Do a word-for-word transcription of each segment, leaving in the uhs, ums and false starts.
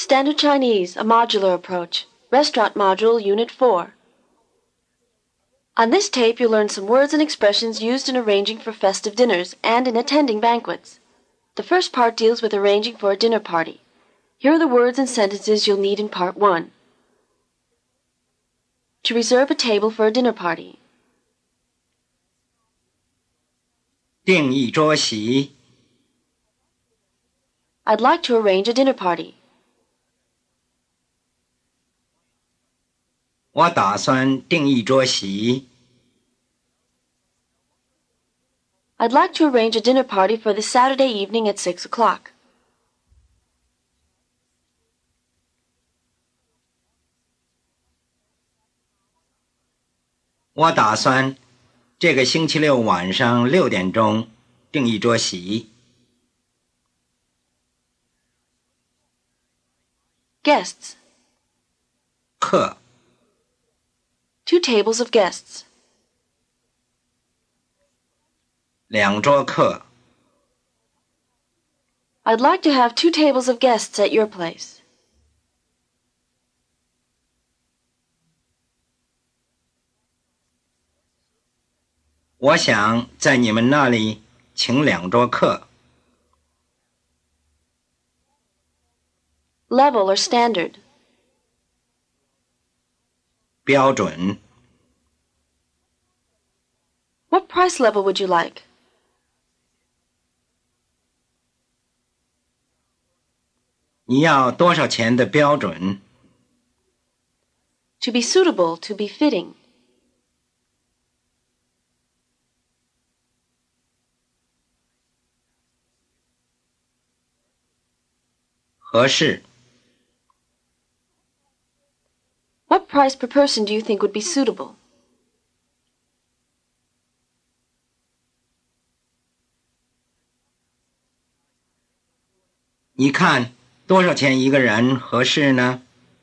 Standard Chinese, a modular approach. Restaurant module, Unit four. On this tape, you'll learn some words and expressions used in arranging for festive dinners and in attending banquets. The first part deals with arranging for a dinner party. Here are the words and sentences you'll need in Part one. To reserve a table for a dinner party. 订一桌席 I'd like to arrange a dinner party. 我打算订一桌席 I'd like to arrange a dinner party for this Saturday evening at six o'clock. 我打算这个星期六晚上六点钟订一桌席 Guests. 客 Two tables of guests. 两桌客 I'd like to have two tables of guests at your place. 我想在你们那里请两桌客 Level or standard. 标准 What price level would you like? 你要多少钱的标准 To be suitable, to be fitting. 合适 What price per person do you think would be suitable? 你看多少钱一个人合适呢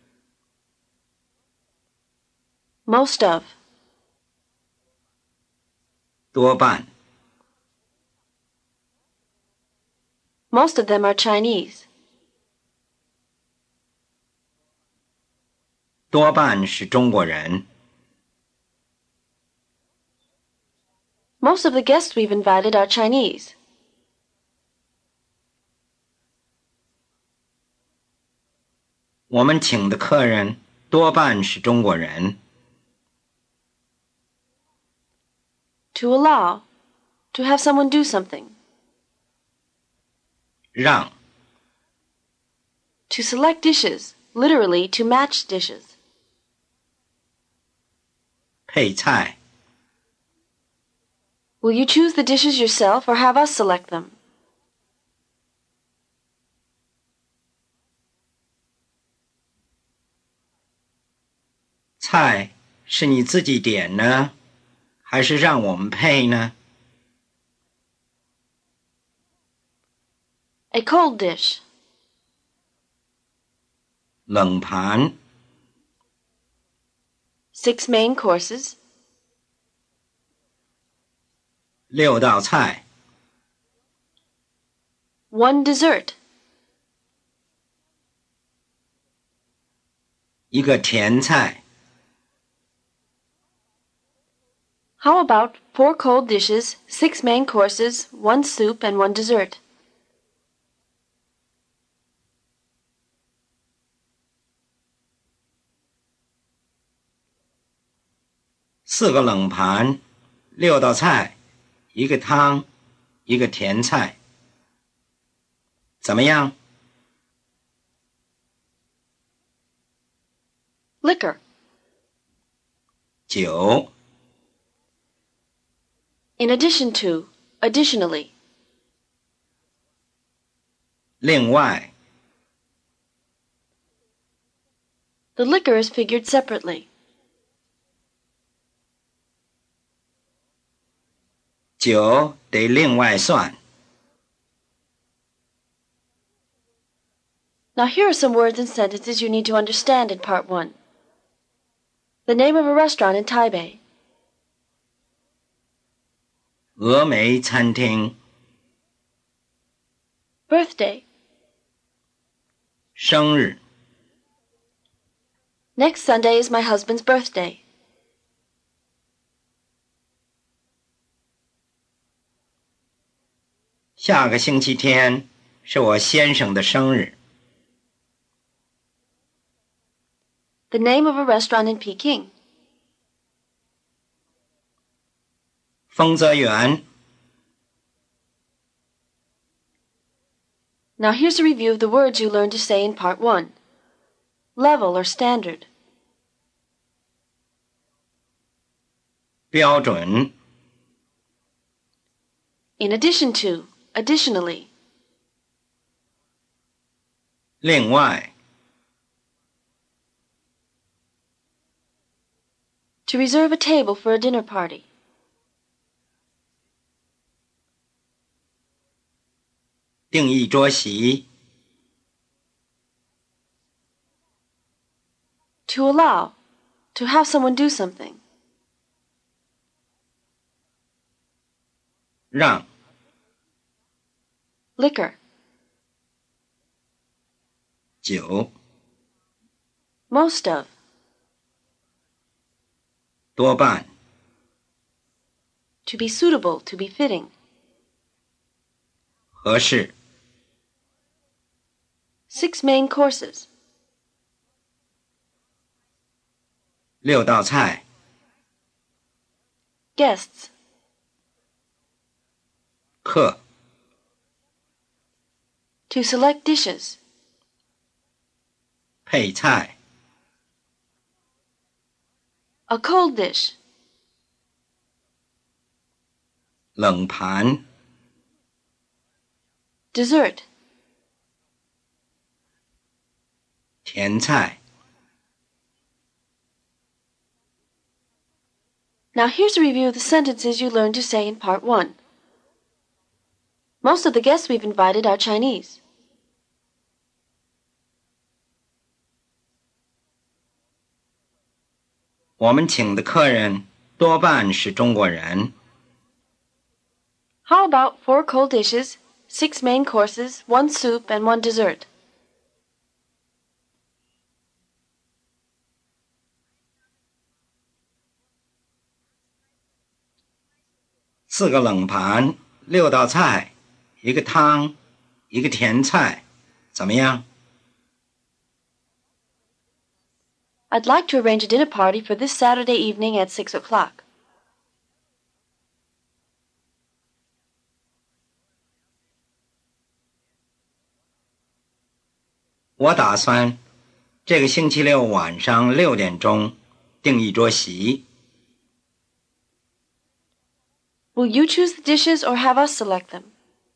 Most of. 多半 Most of them are Chinese. 多半是中国人 Most of the guests we've invited are Chinese. 我们请的客人多半是中国人 To allow. To have someone do something. 让 To select dishes. Literally, to match dishes. 配菜 Will you choose the dishes yourself or have us select them? 菜是你自己点呢还是让我们配呢 A cold dish. 冷盘 Six main courses. 六道菜 One dessert. 一个甜菜 How about four cold dishes, six main courses, one soup, and one dessert? 四个冷盘六道菜一个汤一个甜菜怎么样 Liquor. 酒 In addition to, additionally. 另外 The liquor is figured separately. 酒得另外算 Now here are some words and sentences you need to understand in Part one. The name of a restaurant in Taipei. 峨眉餐厅 Birthday. 生日 Next Sunday is my husband's birthday. 下个星期天是我先生的生日。 The name of a restaurant in Peking. 丰泽园。 Now here's a review of the words you learned to say in Part one. Level or standard. 标准。 In addition to, additionally. 另外。 To reserve a table for a dinner party. 订一桌席。 To allow, to have someone do something. 让。 Liquor. 酒。 Most of. 多半。 To be suitable, to be fitting. 合适。 Six main courses. 六道菜。 Guests. 客。 To select dishes. 配菜。 A cold dish. 冷盘。 Dessert. 甜菜。 Now here's a review of the sentences you learned to say in Part one. Most of the guests we've invited are Chinese. 我们请的客人多半是中国人。 How about four cold dishes, six main courses, one soup, and one dessert? 四个冷盘，六道菜，一个汤，一个甜菜，怎么样？ I'd like to arrange a dinner party for this Saturday evening at six o'clock. 我打算这个星期六晚上六点钟订一桌席。 Will you choose the dishes or have us select them?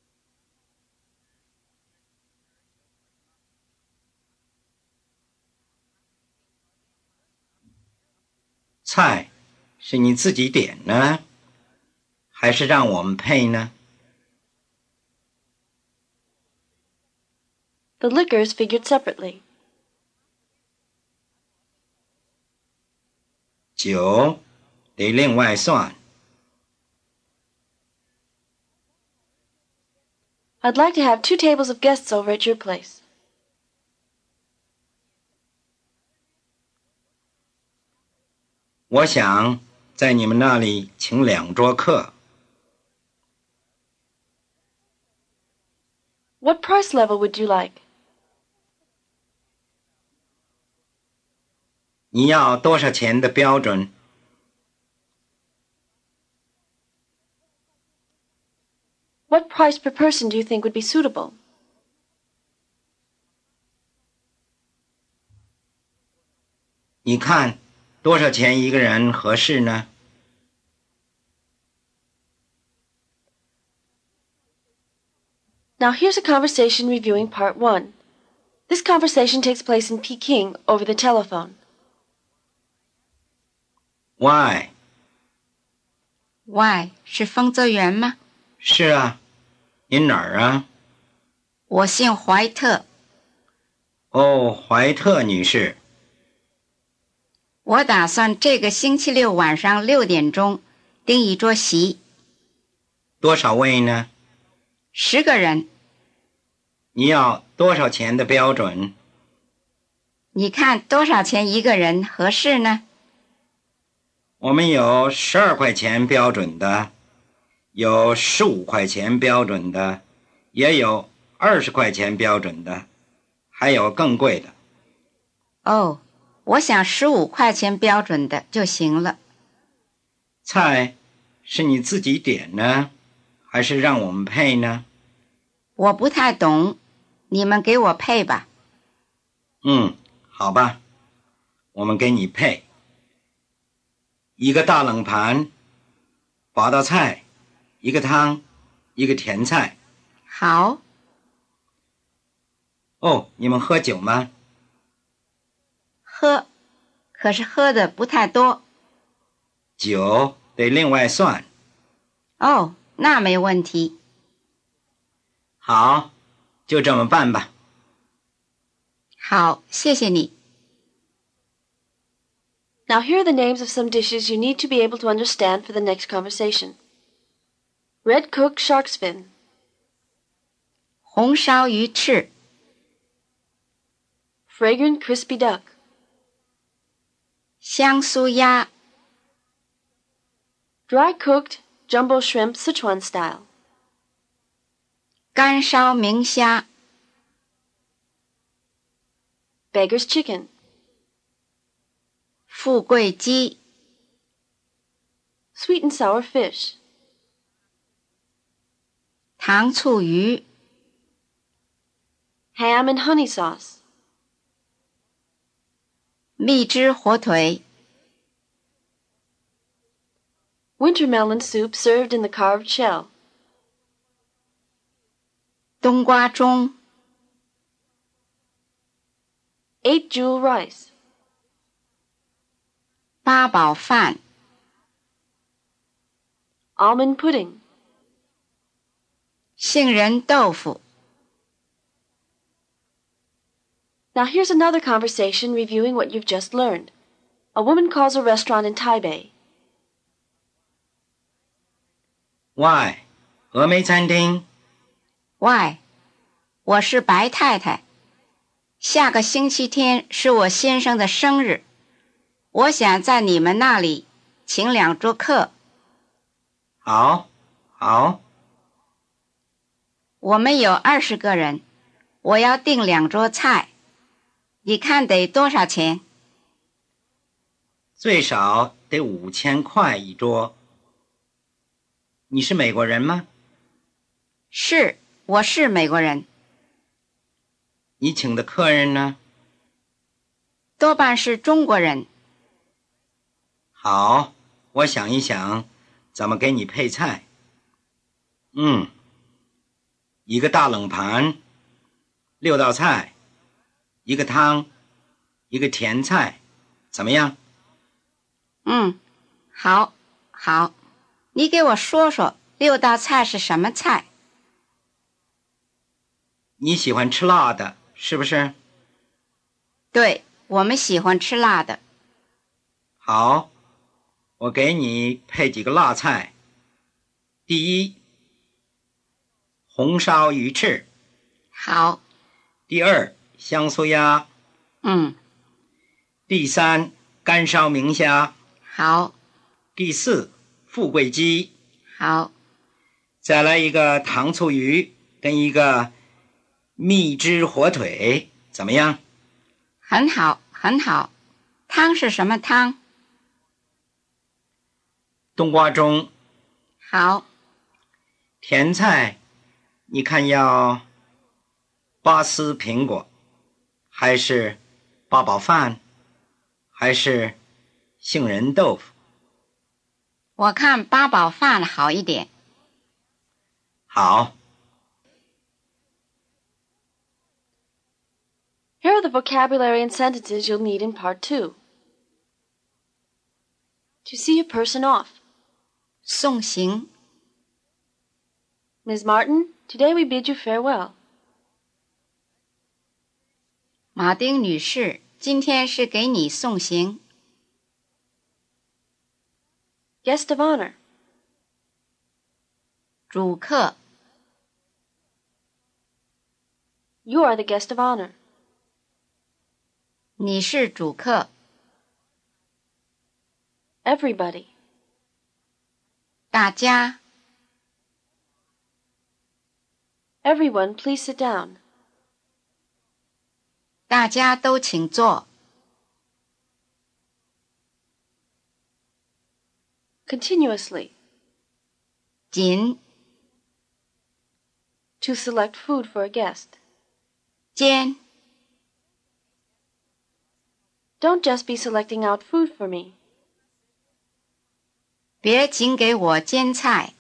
菜是你自己点呢，还是让我们配呢？ The liquors figured separately. 酒得另外算。 I'd like to have two tables of guests over at your place. 我想在你们那里请两桌客。 What price level would you like? 你要多少钱的标准？ What price per person do you think would be suitable? 你看多少钱一个人合适呢？ Now here's a conversation reviewing Part one. This conversation takes place in Peking over the telephone. Why? Why 是丰泽园吗？ 是啊，您哪儿啊？ 我姓怀特。 哦，怀特女士。 我打算这个星期六晚上六点钟订一桌席。 多少位呢？ 十个人。 你要多少钱的标准？ 你看多少钱一个人合适呢？ 我们有十二块钱标准的，有十五块钱标准的，也有二十块钱标准的，还有更贵的。 哦，我想十五块钱标准的就行了。 菜是你自己点呢，还是让我们配呢？ 我不太懂，你们给我配吧。 嗯，好吧，我们给你配。一个大冷盘，八道菜，一个汤，一个甜菜。 好。 哦，你们喝酒吗？ 喝，可是喝的不太多。 酒得另外算。 哦，那没问题。 好，就这么办吧。 好，谢谢你。 Now here are the names of some dishes you need to be able to understand for the next conversation. Red cooked shark's fin. 红烧鱼翅。 Fragrant crispy duck. 香酥鸭。 Dry cooked jumbo shrimp Sichuan style. 干烧明虾。 Beggar's chicken. 富贵鸡。 Sweet and sour fish. 糖醋鱼。 Ham and honey sauce. 蜜汁火腿。 Winter melon soup served in the carved shell. 冬瓜盅。 Eight jewel rice. 八宝饭。 Almond pudding. 杏仁豆腐。 Now here's another conversation reviewing what you've just learned. A woman calls a restaurant in Taipei. Why? 峨眉餐厅。 喂，我是白太太。下个星期天是我先生的生日，我想在你们那里请两桌客。 好，好。 我们有二十个人，我要订两桌菜，你看得多少钱？ 最少得五千块一桌。你是美国人吗？ 是，我是美国人。 你请的客人呢？ 多半是中国人。 好，我想一想，怎么给你配菜。嗯，一个大冷盘，六道菜，一个汤，一个甜菜，怎么样？ 嗯，好，好。你给我说说六道菜是什么菜？ 你喜欢吃辣的，是不是？ 对，我们喜欢吃辣的。 好，我给你配几个辣菜。第一，红烧鱼翅。 好。 第二，香酥鸭。 嗯。 第三，干烧明虾。 好。 第四，富贵鸡。 好。 再来一个糖醋鱼跟一个蜜汁火腿，怎么样？ 很好，很好。汤是什么汤？ 冬瓜盅。 好。 甜菜，你看要巴斯苹果，还是八宝饭，还是杏仁豆腐？ 我看八宝饭好一点。 好。 Here are the vocabulary and sentences you'll need in part two. To see a person off. 送行。 Miz Martin, today we bid you farewell. 马丁女士，今天是给你送行。 Guest of honor. 主客。 You are the guest of honor. 你是主客。 Everybody. 大家。 Everyone, please sit down. 大家都请坐。 Continuously. 紧。 To select food for a guest. 间。 Don't just be selecting out food for me. 别仅给我煎菜。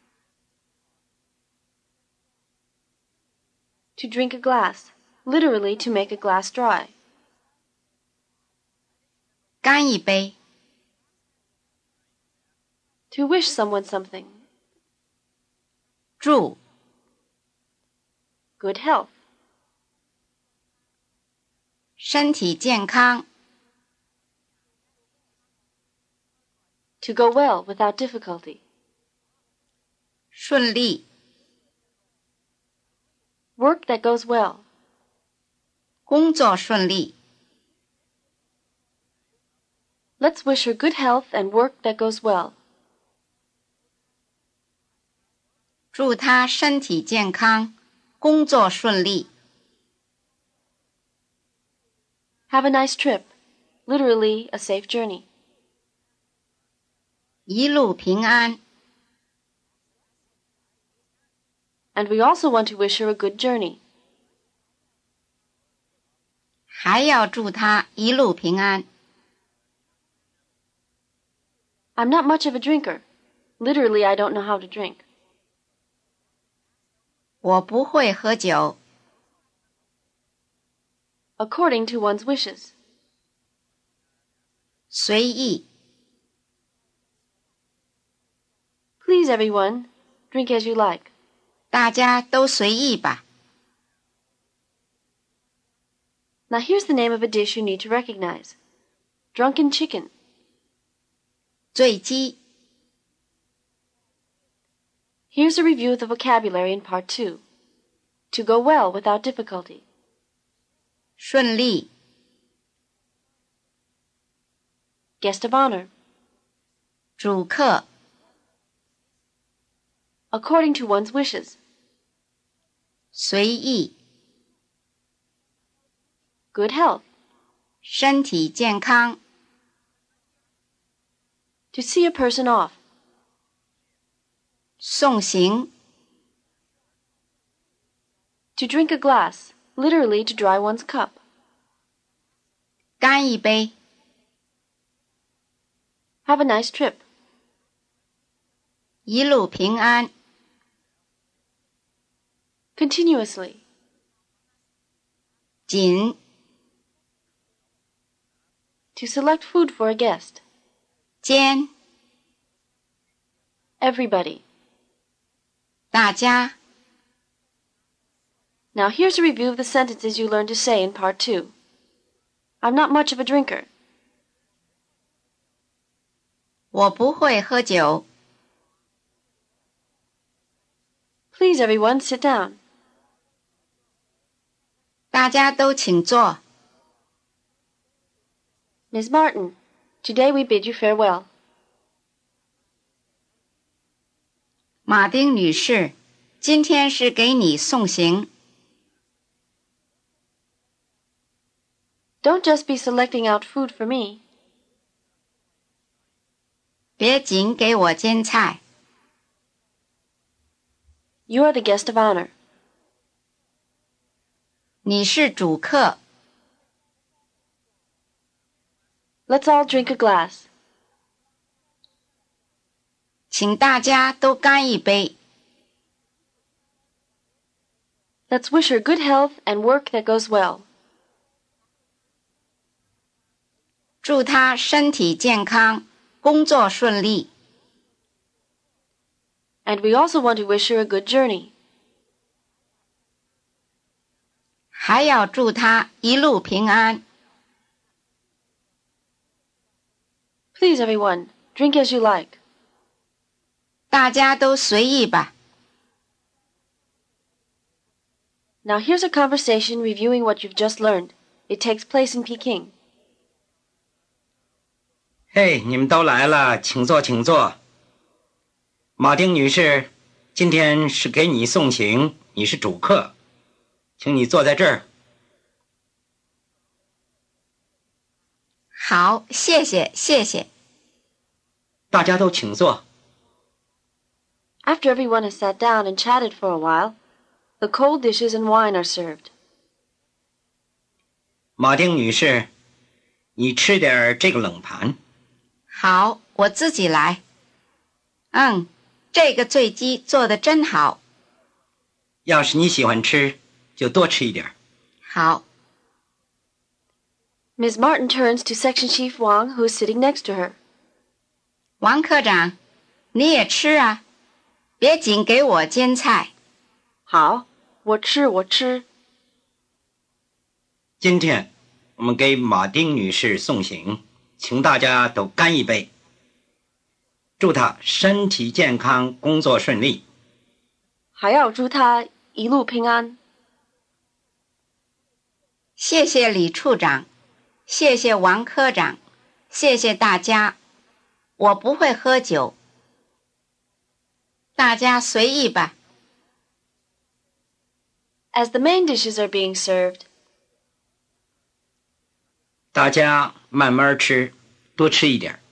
To drink a glass, literally to make a glass dry. 干一杯。 To wish someone something. 祝。 Good health. 身体健康。 To go well without difficulty. 顺利。 Work that goes well. 工作顺利。 Let's wish her good health and work that goes well. 祝她身体健康，工作顺利。 Have a nice trip. Literally, a safe journey. 一路平安。 And we also want to wish her a good journey. 还要祝她一路平安。 I'm not much of a drinker. Literally, I don't know how to drink. 我不会喝酒。 According to one's wishes. 随意。 Please, everyone, drink as you like. 大家都随意吧。 Now here's the name of a dish you need to recognize. Drunken chicken. 醉鸡。 Here's a review of the vocabulary in part two. To go well without difficulty. 顺利。 Guest of honor. 主客。 According to one's wishes. 随意。 Good health. 身体健康。 To see a person off. 送行。 To drink a glass, literally to dry one's cup. 干一杯。 Have a nice trip. 一路平安。 Continuously. 紧。 To select food for a guest. 间。 Everybody. 大家。 Now here's a review of the sentences you learned to say in part two. I'm not much of a drinker. 我不会喝酒。 Please, everyone, sit down. 大家都请坐。 Miss Martin, today we bid you farewell. 马丁女士，今天是给你送行。 Don't just be selecting out food for me. 别仅给我煎菜。 You are the guest of honor. 你是主客。 Let's all drink a glass. 请大家都干一杯。 Let's wish her good health and work that goes well. 祝她身体健康，工作顺利。 And we also want to wish her a good journey. 还要祝她一路平安。 Please, everyone, drink as you like. 大家都随意吧。 Now here's a conversation reviewing what you've just learned. It takes place in Peking. 嘿，你们都来了，请坐，请坐。马丁女士，今天是给你送行，你是主客，请你坐在这儿。 好，谢谢，谢谢。 大家都请坐。 After everyone has sat down and chatted for a while, the cold dishes and wine are served. 马丁女士，你吃点这个冷盘。 好，我自己来。嗯，这个醉鸡做得真好。 要是你喜欢吃，就多吃一点。 好。 Miss Martin turns to Section Chief Wang, who is sitting next to her. 王科长，你也吃啊，别仅给我煎菜。 好，我吃，我吃。 今天我们给马丁女士送行，请大家都干一杯，祝她身体健康，工作顺利。 还要祝她一路平安。 谢谢李处长，谢谢王科长，谢谢大家。我不会喝酒，大家随意吧。 As the main dishes are being served, 大家慢慢吃，多吃一点。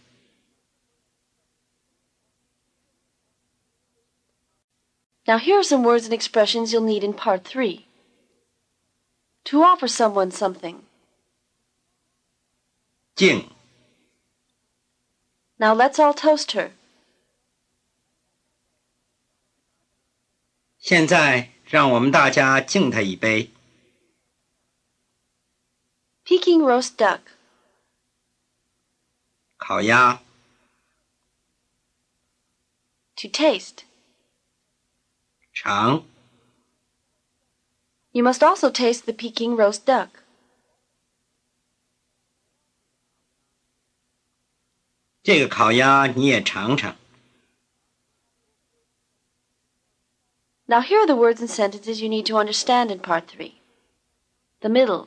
Now here are some words and expressions you'll need in Part three. To offer someone something. 敬， Now let's all toast her. 现在让我们大家敬她一杯。 Peking roast duck. 烤鸭， To taste. 尝， You must also taste the Peking roast duck. 这个烤鸭你也尝尝。 Now here are the words and sentences you need to understand in Part three. The middle.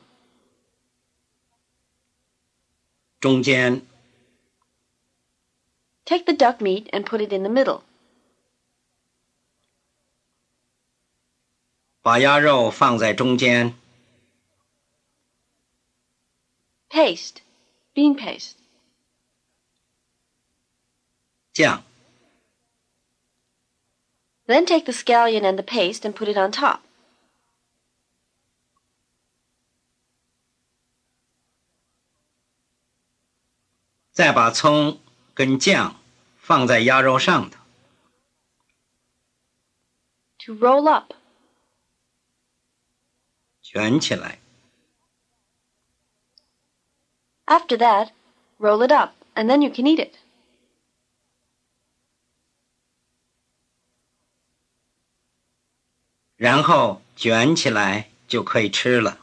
中间， Take the duck meat and put it in the middle. 把鸭肉放在中间。 Paste. Bean paste. 酱， Then take the scallion and the paste and put it on top. 再把葱跟酱放在鸭肉上头。 To roll up. 卷起来。 After that, roll it up, and then you can eat it. 然后卷起来就可以吃了。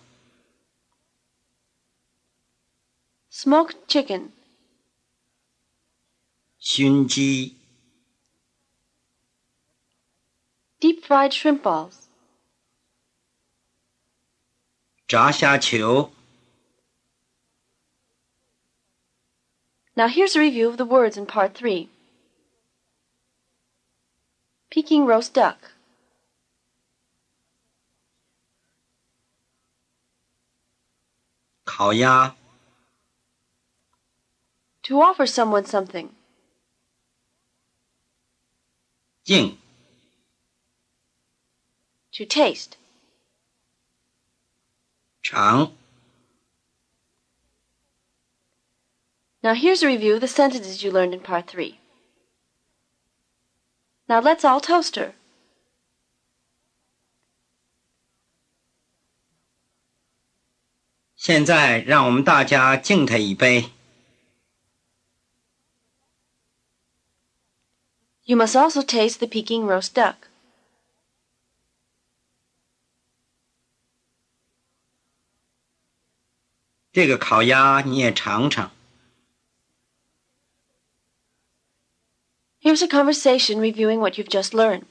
Smoked chicken. 熏鸡， Deep fried shrimp balls. 炸虾球。 Now here's a review of the words in Part three. Peking roast duck. 烤鸭， To offer someone something. 敬， To taste. 尝。 Now here's a review of the sentences you learned in Part three. Now let's all toast her. 现在让我们大家敬她一杯。 You must also taste the Peking roast duck. 这个烤鸭你也尝尝。 Here's a conversation reviewing what you've just learned.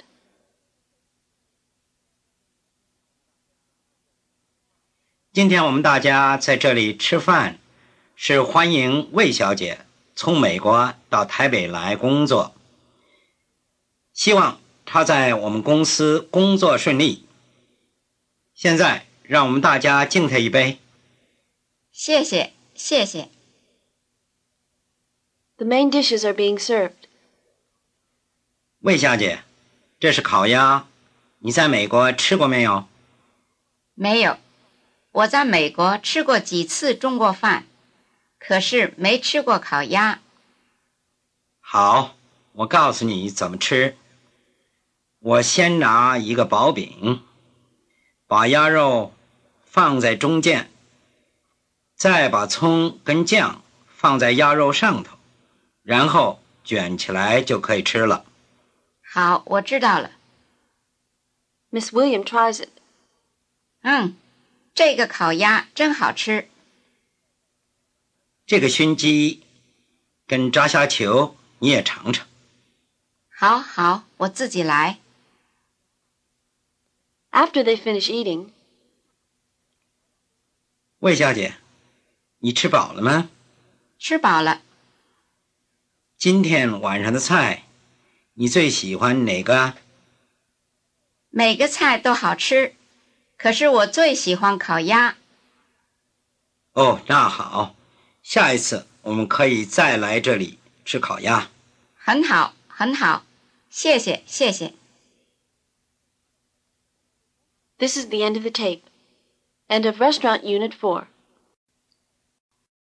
今天我们大家在这里吃饭，是欢迎魏小姐从美国到台北来工作，希望他在我们公司工作顺利。现在让我们大家敬他一杯。 谢谢，谢谢。 The main dishes are being served. 魏小姐，这是烤鸭，你在美国吃过没有？ 没有，我在美国吃过几次中国饭，可是没吃过烤鸭。 好，我告诉你怎么吃。我先拿一个薄饼，把鸭肉放在中间，再把葱跟酱放在鸭肉上头，然后卷起来就可以吃了。 好，我知道了。 Miss William tries it. 嗯，这个烤鸭真好吃。 这个熏鸡跟炸虾球你也尝尝。 好好，我自己来。 After they finish eating, 魏小姐，你吃饱了吗？ 吃饱了。 今天晚上的菜你最喜欢哪个？ 每个菜都好吃，可是我最喜欢烤鸭。 哦，那好，下一次我们可以再来这里吃烤鸭。 很好，很好，谢谢，谢谢。 this is the end of the tape. End of Restaurant Unit four.